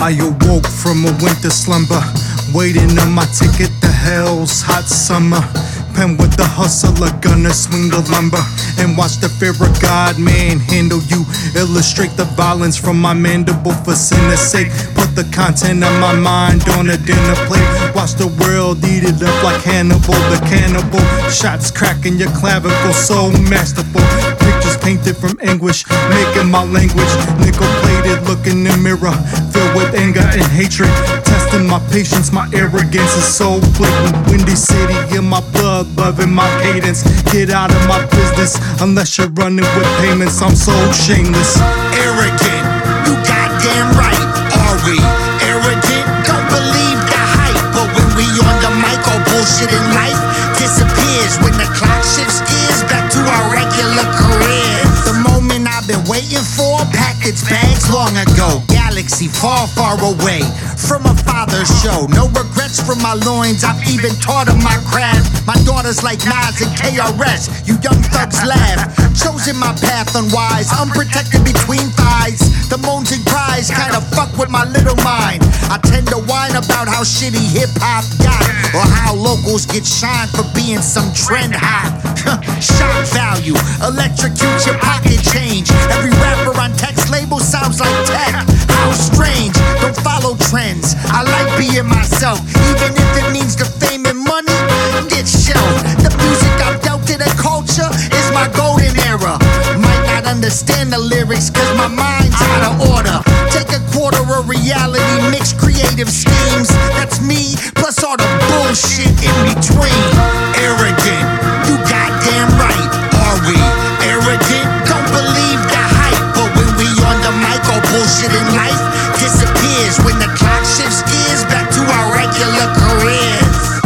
I awoke from a winter slumber, waiting on my ticket to hell's hot summer. Pen with the hustler, gonna swing the lumber and watch the fear of God manhandle you. Illustrate the violence from my mandible for sinner's sake. Put the content of my mind on a dinner plate. Watch the world eat it up like Hannibal the cannibal. Shots cracking your clavicle, so masterful. Pictures painted from anguish, making my language nickel plated. Look in the mirror, filled with anger and hatred. Testing my patience, my arrogance is so blatant. Windy City in my blood, loving my cadence. Get out of my business unless you're running with payments. I'm so shameless. Arrogant, you goddamn right. Are we arrogant? Don't believe the hype. But when we on the mic, all bullshit in life disappears. When the clock shifts gears back to our regular careers. The moment I've been waiting for packed its bags long ago. Galaxy far, far away from a father's show. No regrets from my loins, I've even taught him my craft. My daughter's like Nas and KRS, you young thugs laugh. Chosen my path unwise, unprotected between thighs. The moans and cries kinda fuck with my little mind. I tend to whine about how shitty hip-hop got, or how locals get shined for being some trend hop. Shock value, electrocute your pocket change. Every rapper on text label sounds like tech. How strange, don't follow trends. I like being myself, even if it means the fame and money get shelved. The music I've dealt to the culture is my golden era. Might not understand the lyrics cause my mind's out of order. Take a quarter of reality, mix creative schemes. That's me, plus all the bullshit in between. Arrogant, you goddamn right. Are we arrogant? Don't believe the hype. But when we on the mic, all bullshit in life disappears. When the clock shifts gears back to our regular careers.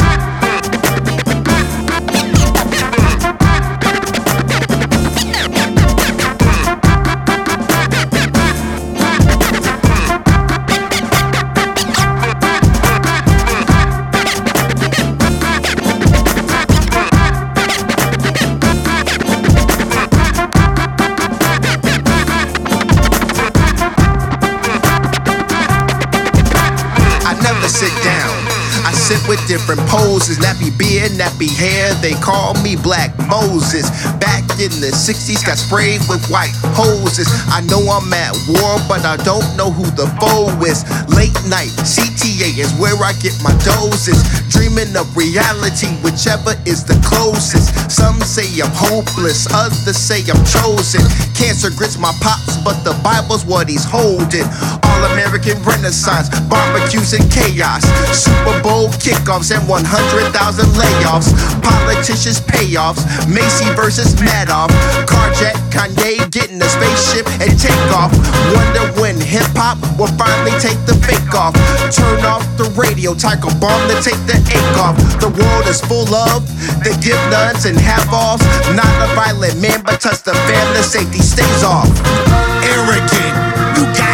Sit down. I sit with different poses, nappy beard, nappy hair. They call me Black Moses. Back in the 60s, got sprayed with white hoses. I know I'm at war, but I don't know who the foe is. Late night, CTA is where I get my doses. Dreaming of reality, whichever is the closest. Some say I'm hopeless, others say I'm chosen. Cancer grits my pops, but the Bible's what he's holding. All-American Renaissance, barbecues and chaos. Super Bowl kickoffs and 100,000 layoffs. Politicians payoffs, Macy versus Madoff. Carjack, Kanye getting a spaceship and take off. Wonder when hip-hop will finally take the fake off. Turn off the radio, Tiger Bomb to take the ache off. The world is full of the give nuns and have-offs. Not a violent man, but touch the fan, the safety stays off. Arrogant, you got